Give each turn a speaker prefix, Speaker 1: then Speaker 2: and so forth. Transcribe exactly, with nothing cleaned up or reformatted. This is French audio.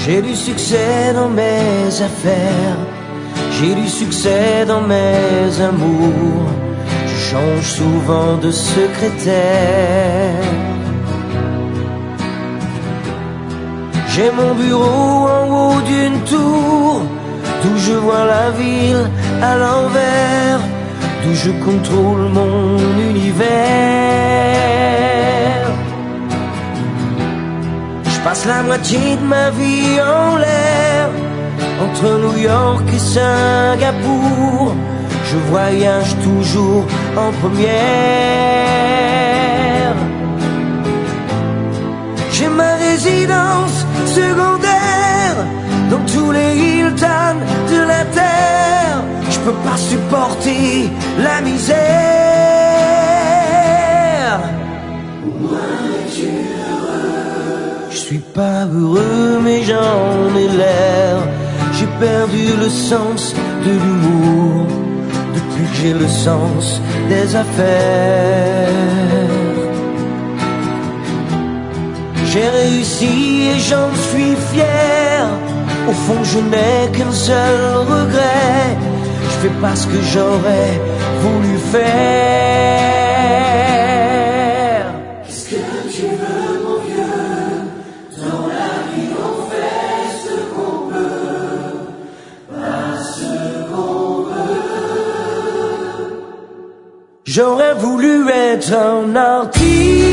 Speaker 1: J'ai du succès dans mes affaires, j'ai du succès dans mes amours. Je change souvent de secrétaire. J'ai mon bureau en haut d'une tour, d'où je vois la ville à l'envers, d'où je contrôle mon univers. Je passe la moitié de ma vie en l'air, entre New York et Singapour. Je voyage toujours en première. J'ai ma résidence secondaire dans tous les Hilton de la terre. Je peux pas supporter la misère. Moi, tu es heureux. Je suis pas heureux, mais j'en ai l'air. J'ai perdu le sens de l'humour depuis que j'ai le sens des affaires. J'ai réussi et j'en suis fier. Au fond je n'ai qu'un seul regret, je fais pas ce que j'aurais voulu faire.
Speaker 2: Qu'est-ce que tu veux mon vieux? Dans la vie on fait ce qu'on peut, pas ce qu'on veut.
Speaker 1: J'aurais voulu être un artiste,